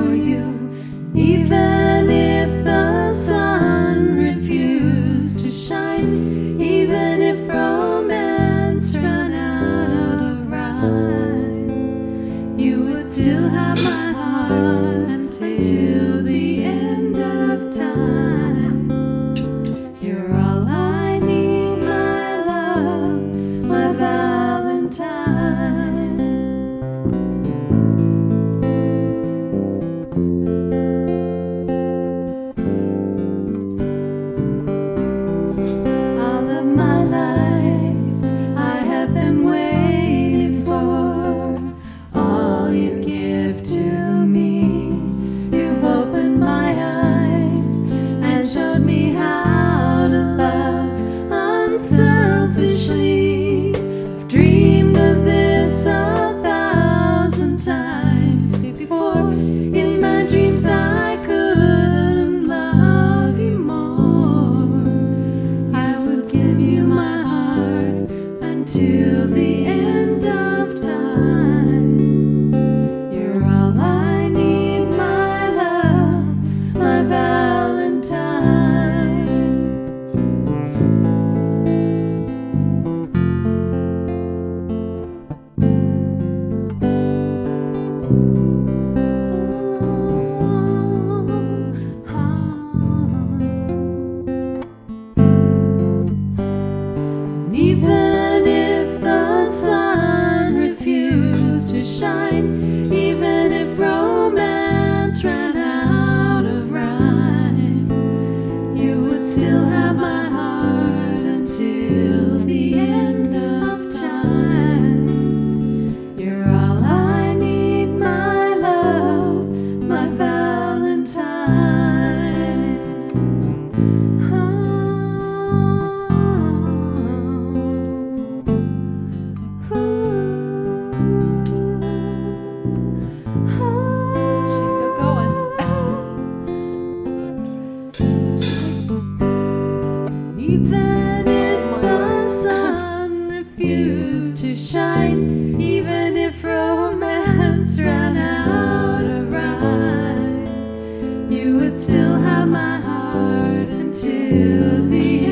for you. Even if the sun refused to shine, even if romance ran out of rhyme, you would still have my heart until the end of time. You're all I need, my love, my Valentine. All of my life I have been waiting for all you give to me. You've opened my eyes and showed me how to love unselfishly. I've dreamed of this 1,000 times before. In my dreams I couldn't love you more. I will give you my heart until the end of time. You're all I need, my love, my Valentine. Even if the sun refused to shine, even if romance ran out of rhyme, you would still have my heart until the end of time. You're all I need, my love, my Valentine. She's still going. Even if the sun refused to shine, even if romance ran out of rhyme, you would still have my heart until the